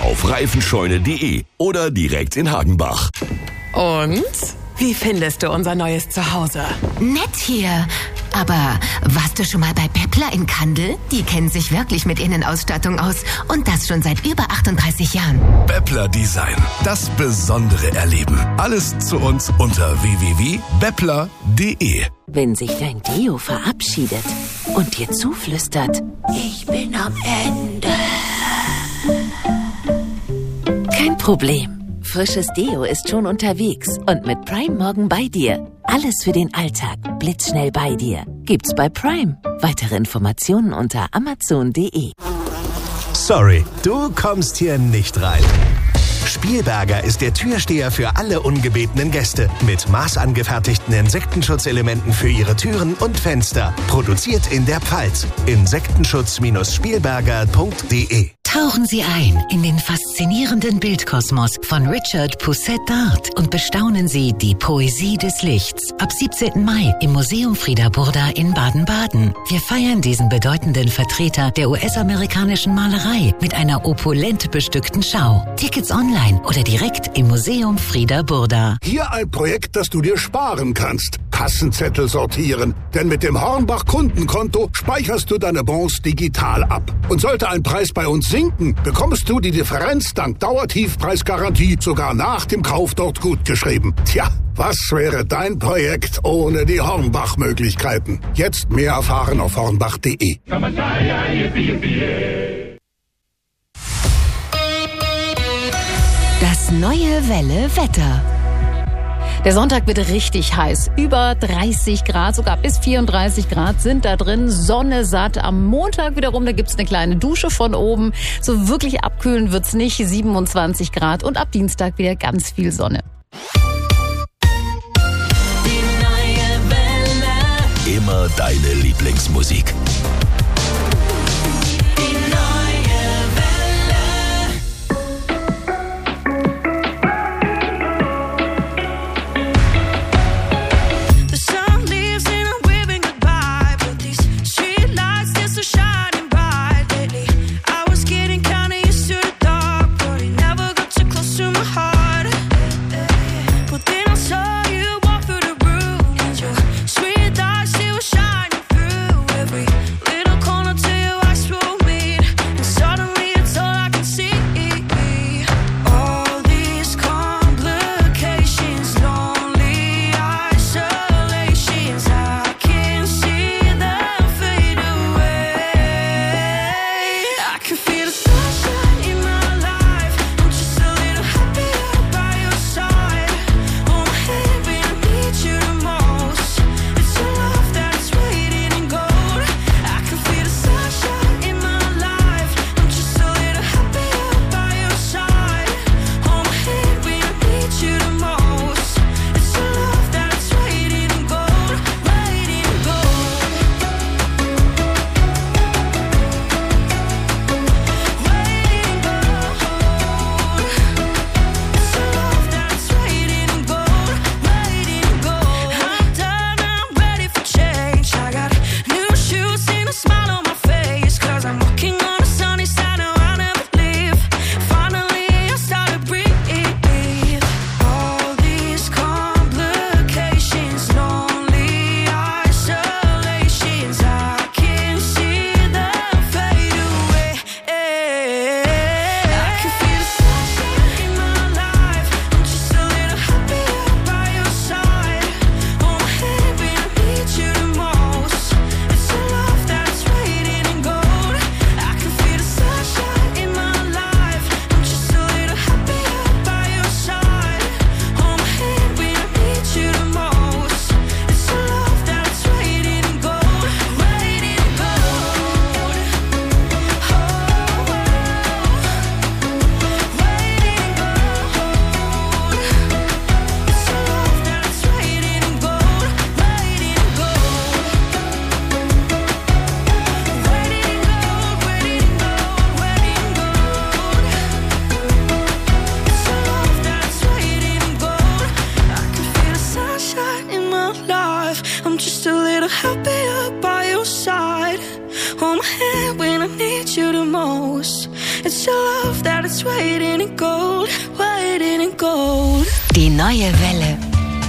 auf reifenscheune.de oder direkt in Hagenbach. Und? Wie findest du unser neues Zuhause? Nett hier. Aber warst du schon mal bei Beppler in Kandel? Die kennen sich wirklich mit Innenausstattung aus. Und das schon seit über 38 Jahren. Beppler Design. Das besondere Erleben. Alles zu uns unter www.beppler.de. Wenn sich dein Deo verabschiedet und dir zuflüstert, ich bin am Ende. Kein Problem. Frisches Deo ist schon unterwegs und mit Prime morgen bei dir. Alles für den Alltag, blitzschnell bei dir. Gibt's bei Prime. Weitere Informationen unter amazon.de. Sorry, du kommst hier nicht rein. Spielberger ist der Türsteher für alle ungebetenen Gäste. Mit maßangefertigten Insektenschutzelementen für ihre Türen und Fenster. Produziert in der Pfalz. Insektenschutz-spielberger.de. Tauchen Sie ein in den faszinierenden Bildkosmos von Richard Pousset d'Art und bestaunen Sie die Poesie des Lichts. Ab 17. Mai im Museum Frieda Burda in Baden-Baden. Wir feiern diesen bedeutenden Vertreter der US-amerikanischen Malerei mit einer opulent bestückten Schau. Tickets online oder direkt im Museum Frieda Burda. Hier ein Projekt, das du dir sparen kannst. Kassenzettel sortieren. Denn mit dem Hornbach Kundenkonto speicherst du deine Bons digital ab. Und sollte ein Preis bei uns sinken, bekommst du die Differenz dank Dauertiefpreisgarantie sogar nach dem Kauf dort gutgeschrieben. Tja, was wäre dein Projekt ohne die Hornbach-Möglichkeiten? Jetzt mehr erfahren auf hornbach.de. Das neue Welle Wetter. Der Sonntag wird richtig heiß. Über 30 Grad, sogar bis 34 Grad sind da drin. Sonne satt. Am Montag wiederum, da gibt's eine kleine Dusche von oben. So wirklich abkühlen wird's nicht. 27 Grad und ab Dienstag wieder ganz viel Sonne. Die neue Welle. Immer deine Lieblingsmusik. Every Die neue Welle.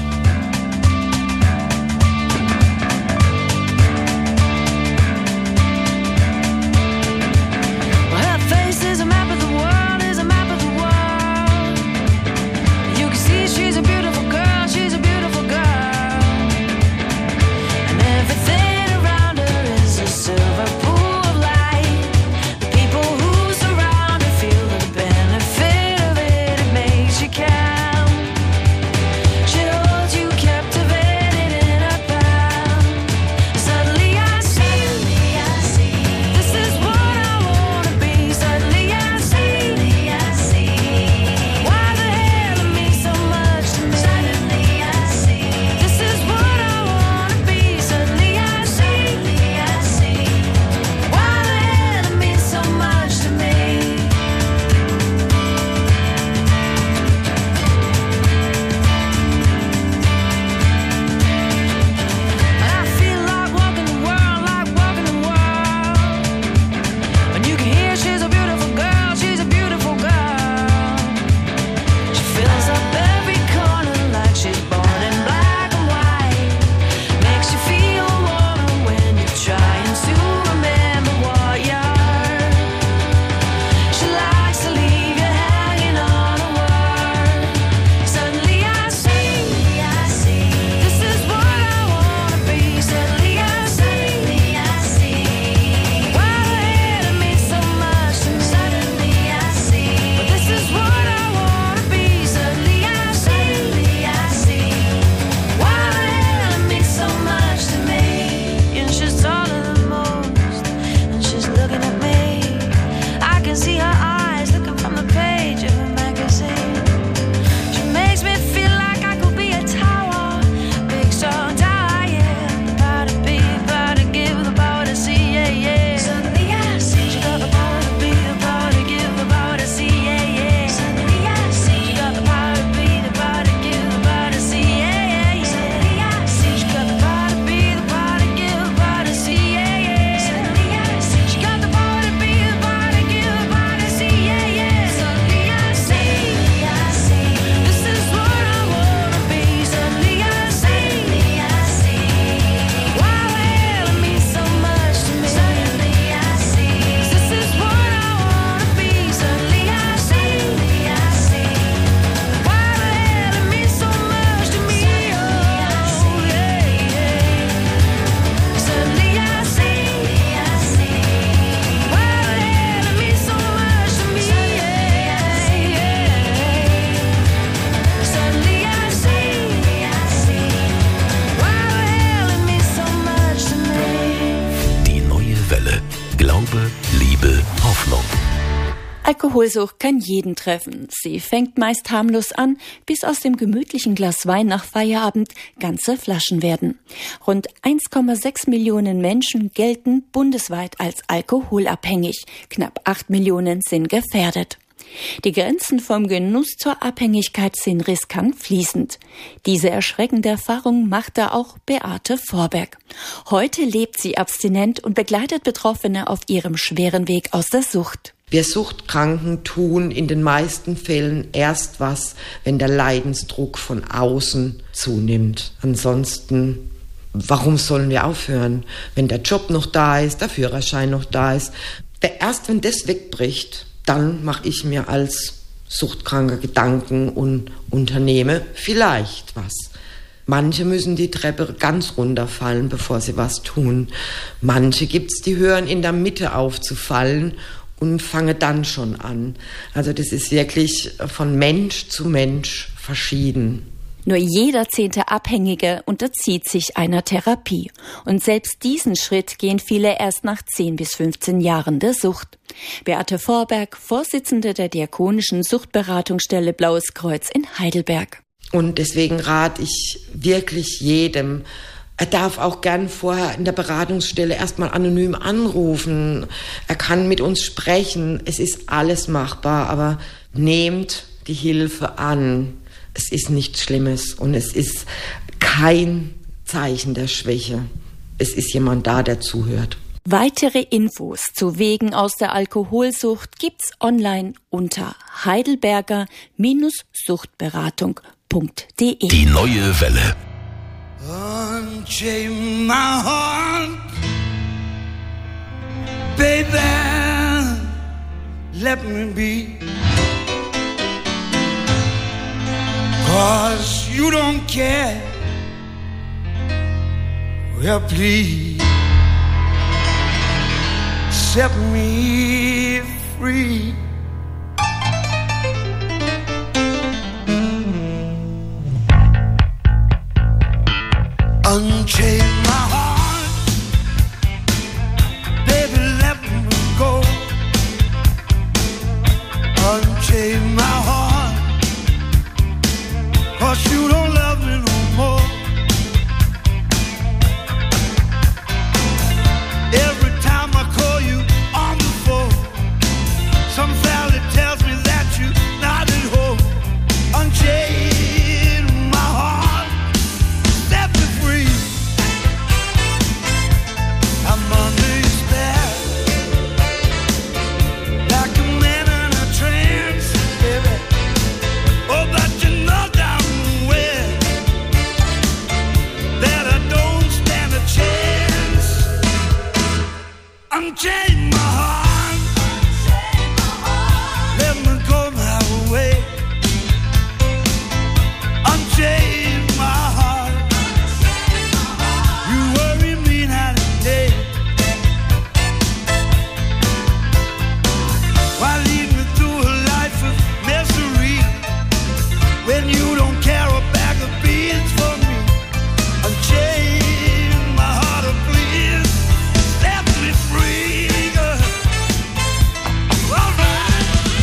Alkoholsucht kann jeden treffen. Sie fängt meist harmlos an, bis aus dem gemütlichen Glas Wein nach Feierabend ganze Flaschen werden. Rund 1,6 Millionen Menschen gelten bundesweit als alkoholabhängig. Knapp 8 Millionen sind gefährdet. Die Grenzen vom Genuss zur Abhängigkeit sind riskant fließend. Diese erschreckende Erfahrung machte auch Beate Vorberg. Heute lebt sie abstinent und begleitet Betroffene auf ihrem schweren Weg aus der Sucht. Wir Suchtkranken tun in den meisten Fällen erst was, wenn der Leidensdruck von außen zunimmt. Ansonsten, warum sollen wir aufhören, wenn der Job noch da ist, der Führerschein noch da ist? Erst wenn das wegbricht, dann mache ich mir als Suchtkranker Gedanken und unternehme vielleicht was. Manche müssen die Treppe ganz runterfallen, bevor sie was tun. Manche gibt's, die hören in der Mitte aufzufallen und fange dann schon an. Also das ist wirklich von Mensch zu Mensch verschieden. Nur jeder 10. Abhängige unterzieht sich einer Therapie. Und selbst diesen Schritt gehen viele erst nach 10 bis 15 Jahren der Sucht. Beate Vorberg, Vorsitzende der Diakonischen Suchtberatungsstelle Blaues Kreuz in Heidelberg. Und deswegen rate ich wirklich jedem, er darf auch gern vorher in der Beratungsstelle erstmal anonym anrufen. Er kann mit uns sprechen. Es ist alles machbar, aber nehmt die Hilfe an. Es ist nichts Schlimmes und es ist kein Zeichen der Schwäche. Es ist jemand da, der zuhört. Weitere Infos zu Wegen aus der Alkoholsucht gibt's online unter heidelberger-suchtberatung.de. Die neue Welle. Unchain my heart, baby, let me be, 'cause you don't care, well please, set me free. Unchain my heart, baby, let me go. Unchain my heart, 'cause you don't love me no more. Every time I call you on the phone, some valley tells me that you're not at home. Unchain my heart, set me free. I'm under your spell, like a man in a trance, baby. Oh, but you know damn well that I don't stand a chance. Unchain my heart, let me go my way. Unchain my heart, you worry me night and day. Why lead me through a life of misery when you don't care a bag of beans for me? Unchain my heart, oh please, set me free, girl. All right.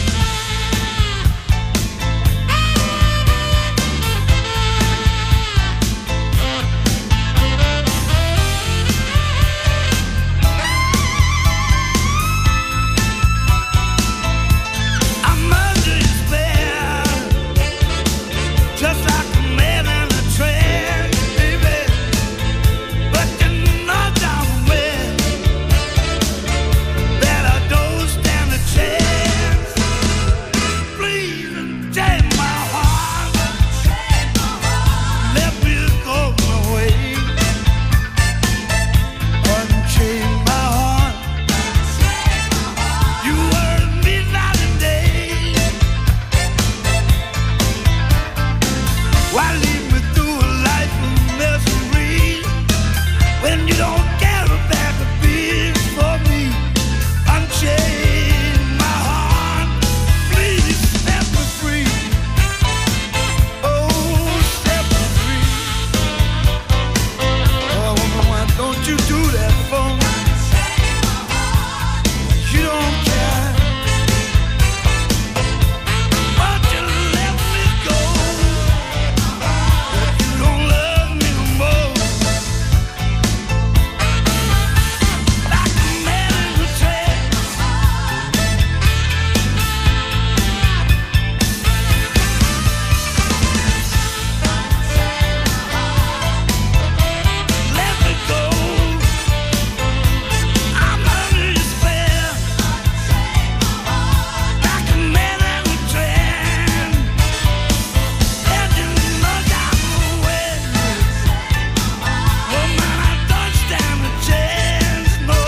I'm under your spell, just like a man in a trance, baby. But you know damn well that I don't stand a chance. Please unchain my heart, let me go my way. Unchain my heart, you worry me night and day. Why lead me through a life of misery when you don't care a bag of beans for me? Unchain my heart, please set me free. Oh, set me free. Oh, why don't you do that for me? You don't care, but you let me go. You don't love me no more. Like a man in a trance. Let me go. I'm under your spell. Like a man in a trance. And you know damn well, oh man, I don't stand a chance, no.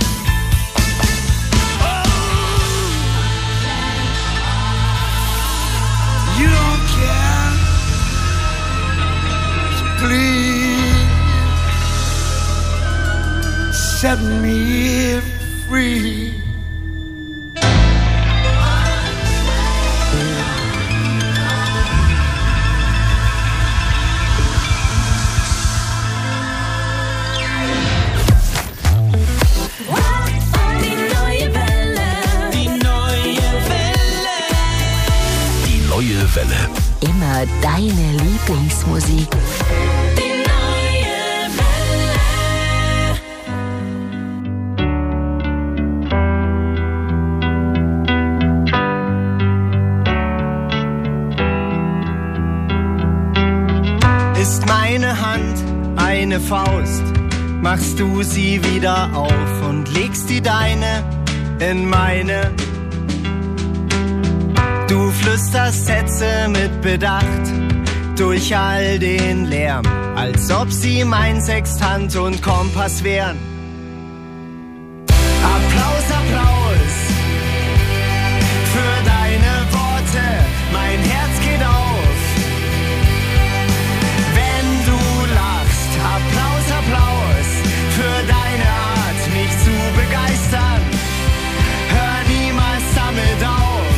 Oh, you don't care, so please set me free. Die neue Welle, die neue Welle. Die neue Welle. Immer deine Lieblingsmusik. Die neue Welle. Ist meine Hand eine Faust machst du sie wieder auf und legst die deine in meine. Du flüsterst Sätze mit Bedacht durch all den Lärm, als ob sie mein Sextant und Kompass wären. Applaus, Applaus für deine Worte, mein Herz geht auf, wenn du lachst. Applaus, Applaus für deine Art, mich zu begeistern. Hör niemals damit auf.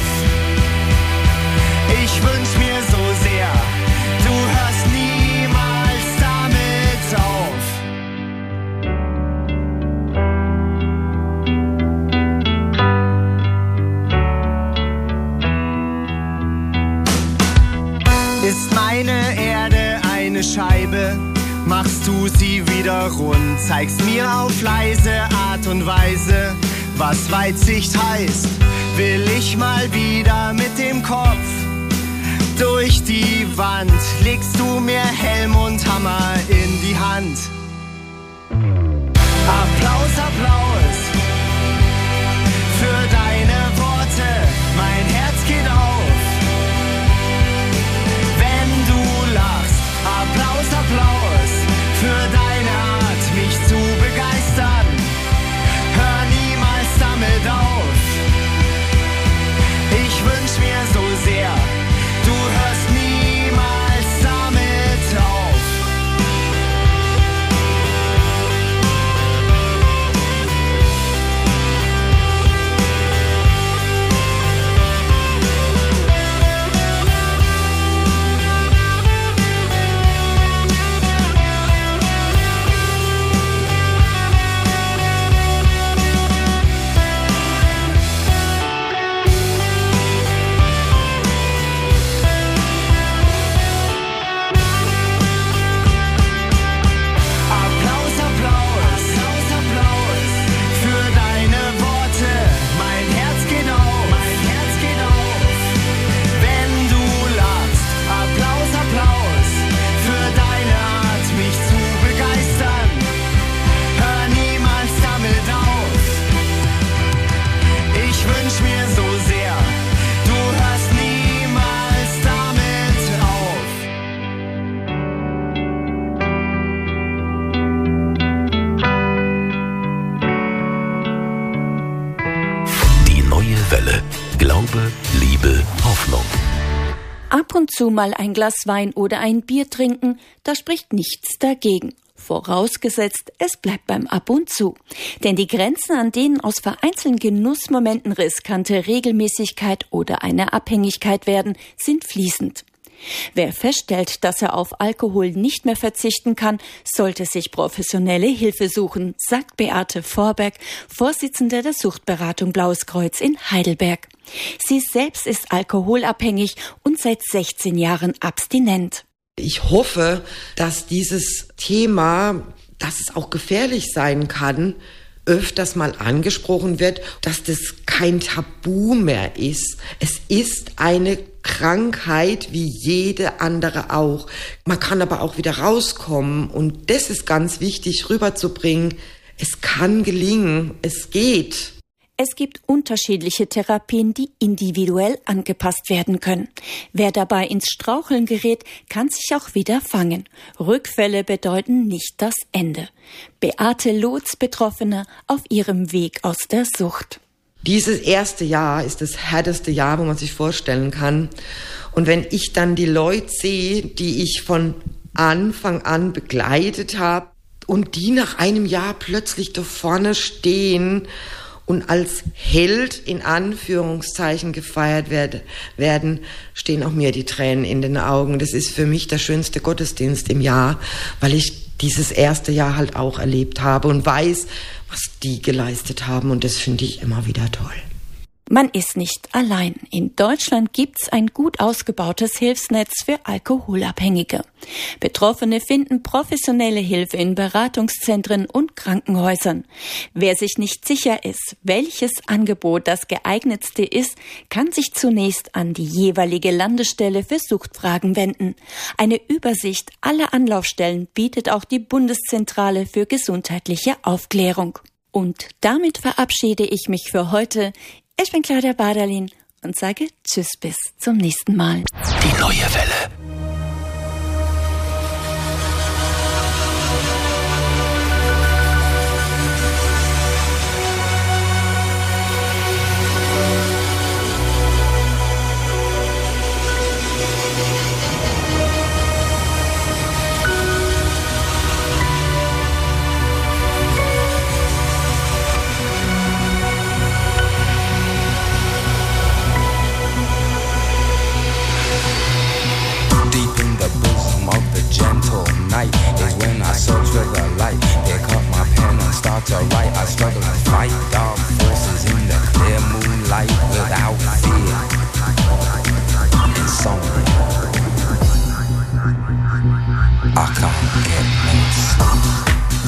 Ich wünsch mir so sehr, du hörst niemals damit auf. Ist meine Erde eine Scheibe, machst du sie wieder rund, zeigst mir auf leise Art und Weise, was Weitsicht heißt. Will ich mal wieder mit dem Kopf durch die Wand, legst du mir Helm und Hammer in die Hand. Applaus, Applaus für deine Worte, mein Herz geht auf, wenn du lachst. Applaus, Applaus für deine Art, mich zu begeistern. Hör niemals damit auf. Ich wünsch mir so sehr, du hörst niemals damit auf. Glaube, Liebe, Hoffnung. Ab und zu mal ein Glas Wein oder ein Bier trinken, da spricht nichts dagegen. Vorausgesetzt, es bleibt beim Ab und zu. Denn die Grenzen, an denen aus vereinzelten Genussmomenten riskante Regelmäßigkeit oder eine Abhängigkeit werden, sind fließend. Wer feststellt, dass er auf Alkohol nicht mehr verzichten kann, sollte sich professionelle Hilfe suchen, sagt Beate Vorberg, Vorsitzende der Suchtberatung Blaues Kreuz in Heidelberg. Sie selbst ist alkoholabhängig und seit 16 Jahren abstinent. Ich hoffe, dass dieses Thema, dass es auch gefährlich sein kann, öfters mal angesprochen wird, dass das kein Tabu mehr ist. Es ist eine Krankheit wie jede andere auch. Man kann aber auch wieder rauskommen und das ist ganz wichtig rüberzubringen. Es kann gelingen, es geht. Es gibt unterschiedliche Therapien, die individuell angepasst werden können. Wer dabei ins Straucheln gerät, kann sich auch wieder fangen. Rückfälle bedeuten nicht das Ende. Beate Lotz, Betroffene, auf ihrem Weg aus der Sucht. Dieses erste Jahr ist das härteste Jahr, wo man sich vorstellen kann. Und wenn ich dann die Leute sehe, die ich von Anfang an begleitet habe und die nach einem Jahr plötzlich da vorne stehen und als Held in Anführungszeichen gefeiert werden, stehen auch mir die Tränen in den Augen. Das ist für mich der schönste Gottesdienst im Jahr, weil ich dieses erste Jahr halt auch erlebt habe und weiß, was die geleistet haben. Und das finde ich immer wieder toll. Man ist nicht allein. In Deutschland gibt's ein gut ausgebautes Hilfsnetz für Alkoholabhängige. Betroffene finden professionelle Hilfe in Beratungszentren und Krankenhäusern. Wer sich nicht sicher ist, welches Angebot das geeignetste ist, kann sich zunächst an die jeweilige Landesstelle für Suchtfragen wenden. Eine Übersicht aller Anlaufstellen bietet auch die Bundeszentrale für gesundheitliche Aufklärung. Und damit verabschiede ich mich für heute. Ich bin Claudia Baderlin und sage Tschüss bis zum nächsten Mal. Die neue Welle. Is when I search for the light, pick up my pen and start to write. I struggle to fight dark forces in the clear moonlight without fear. Insomnia, I can't get no sleep.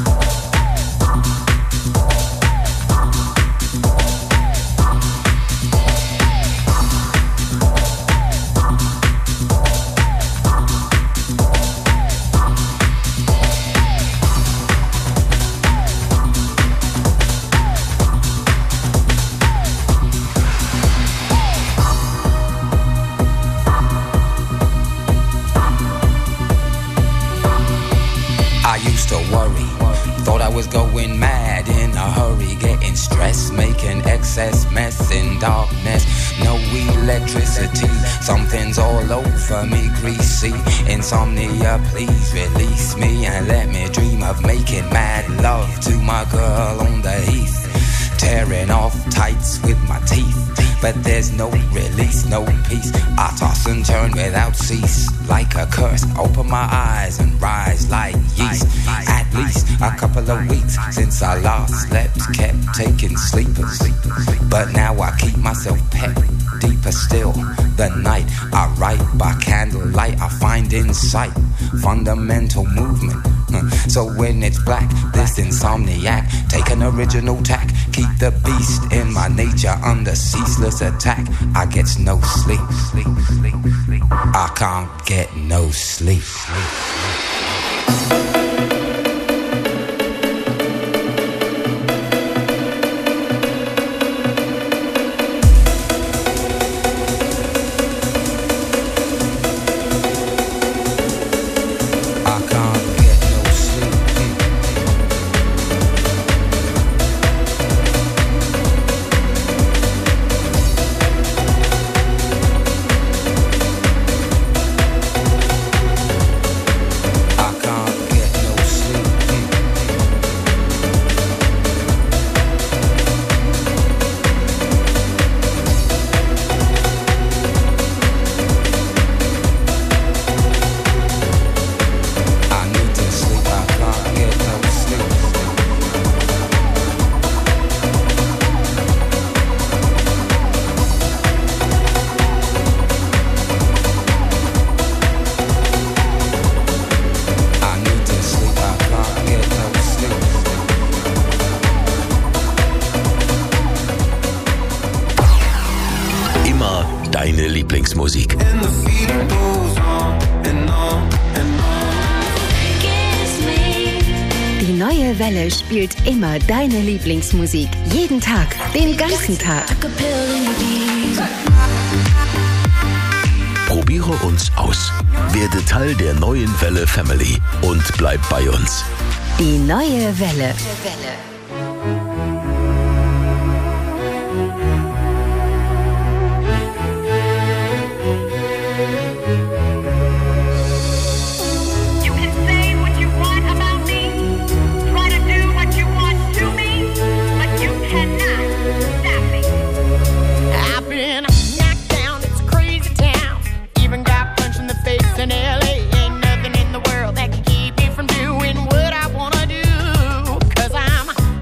Was going mad in a hurry, getting stressed, making excess mess in darkness. No electricity, something's all over me, greasy. Insomnia, please release me and let me dream of making mad love to my girl on the heath. Tearing off tights with my teeth, but there's no release, no peace. I toss and turn without cease, like a curse. Open my eyes and rise like yeast. At least a couple of weeks since I last slept, kept taking sleepers, but now I keep myself pet. Deeper still, the night I write by candlelight. I find insight, fundamental movement. So when it's black, this insomniac, take an original tack. Keep the beast in my nature under ceaseless attack. I get no sleep. I can't get no sleep. Deine Lieblingsmusik. Die neue Welle spielt immer deine Lieblingsmusik. Jeden Tag, den ganzen Tag. Probiere uns aus. Werde Teil der neuen Welle Family und bleib bei uns. Die neue Welle. Ain't nothing in the world that can keep me from doing what I wanna do. 'Cause I'm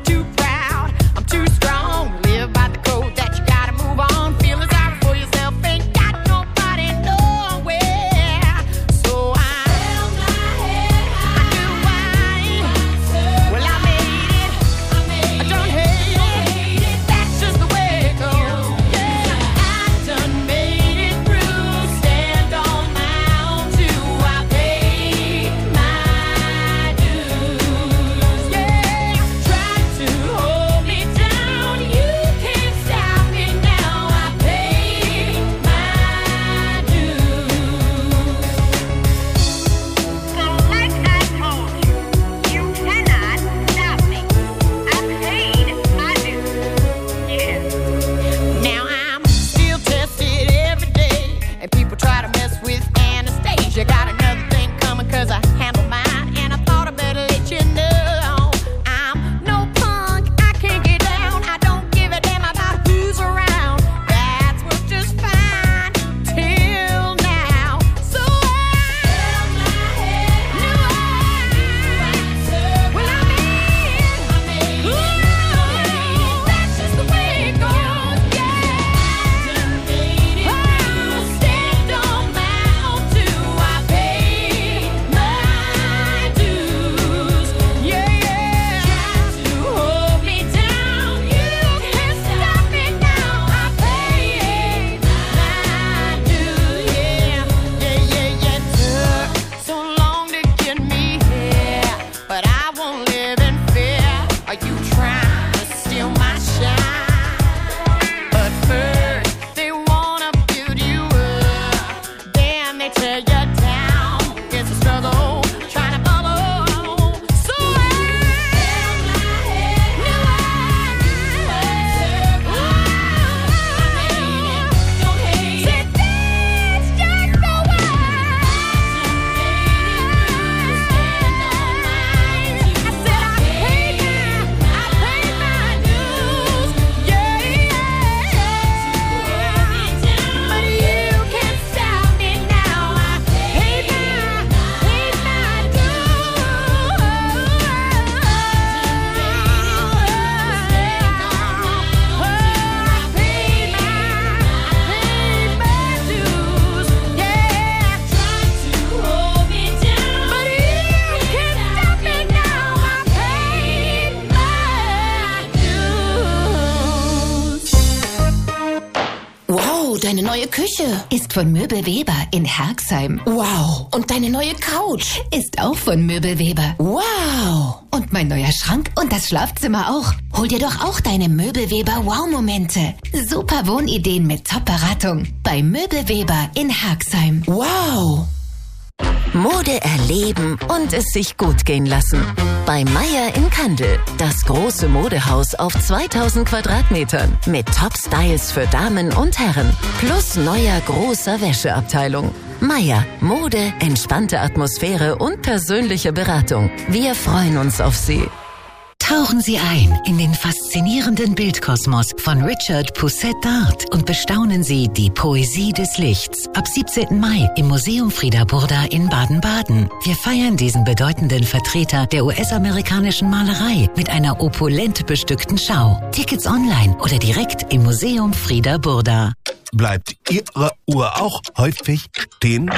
neue Küche ist von Möbelweber in Herxheim. Wow. Und deine neue Couch ist auch von Möbelweber. Wow. Und mein neuer Schrank und das Schlafzimmer auch. Hol dir doch auch deine Möbelweber Wow-Momente. Super Wohnideen mit Top-Beratung bei Möbelweber in Herxheim. Wow. Mode erleben und es sich gut gehen lassen. Bei Meier in Kandel. Das große Modehaus auf 2000 Quadratmetern. Mit Top-Styles für Damen und Herren. Plus neuer großer Wäscheabteilung. Meier. Mode, entspannte Atmosphäre und persönliche Beratung. Wir freuen uns auf Sie. Tauchen Sie ein in den faszinierenden Bildkosmos von Richard Pousset d'Art und bestaunen Sie die Poesie des Lichts. Ab 17. Mai im Museum Frieda Burda in Baden-Baden. Wir feiern diesen bedeutenden Vertreter der US-amerikanischen Malerei mit einer opulent bestückten Schau. Tickets online oder direkt im Museum Frieda Burda. Bleibt Ihre Uhr auch häufig stehen?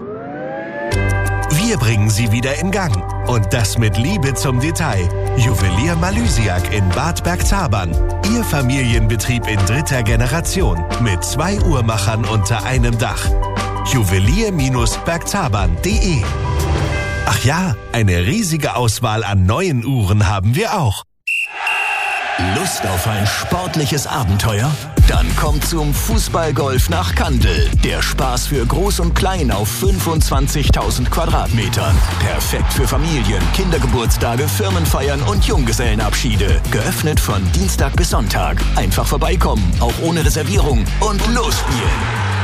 Wir bringen sie wieder in Gang. Und das mit Liebe zum Detail. Juwelier Malysiak in Bad Bergzabern. Ihr Familienbetrieb in 3. Generation. Mit 2 Uhrmachern unter einem Dach. Juwelier-bergzabern.de. Ach ja, eine riesige Auswahl an neuen Uhren haben wir auch. Lust auf ein sportliches Abenteuer? Dann kommt zum Fußballgolf nach Kandel. Der Spaß für Groß und Klein auf 25.000 Quadratmetern. Perfekt für Familien, Kindergeburtstage, Firmenfeiern und Junggesellenabschiede. Geöffnet von Dienstag bis Sonntag. Einfach vorbeikommen, auch ohne Reservierung und losspielen.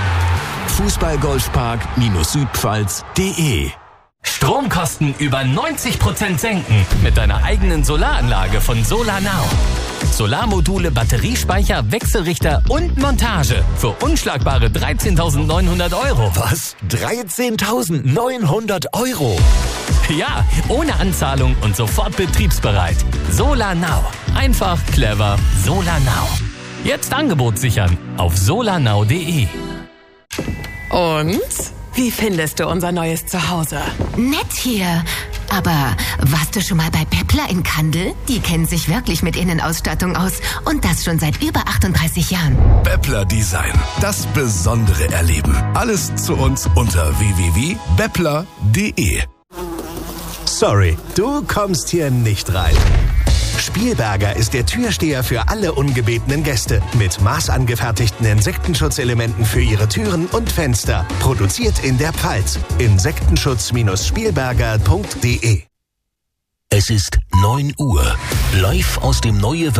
Fußballgolfpark-südpfalz.de. Stromkosten über 90% senken mit deiner eigenen Solaranlage von Solarnow. Solarmodule, Batteriespeicher, Wechselrichter und Montage für unschlagbare 13.900 €. Was? 13.900 €? Ja, ohne Anzahlung und sofort betriebsbereit. Solarnow. Einfach, clever, Solarnow. Jetzt Angebot sichern auf solarnow.de. Und? Wie findest du unser neues Zuhause? Nett hier. Aber warst du schon mal bei Beppler in Kandel? Die kennen sich wirklich mit Innenausstattung aus. Und das schon seit über 38 Jahren. Beppler Design. Das besondere Erleben. Alles zu uns unter www.beppler.de. Sorry, du kommst hier nicht rein. Spielberger ist der Türsteher für alle ungebetenen Gäste. Mit maßangefertigten Insektenschutzelementen für ihre Türen und Fenster. Produziert in der Pfalz. Insektenschutz-spielberger.de. Es ist 9 Uhr. Live aus dem Neue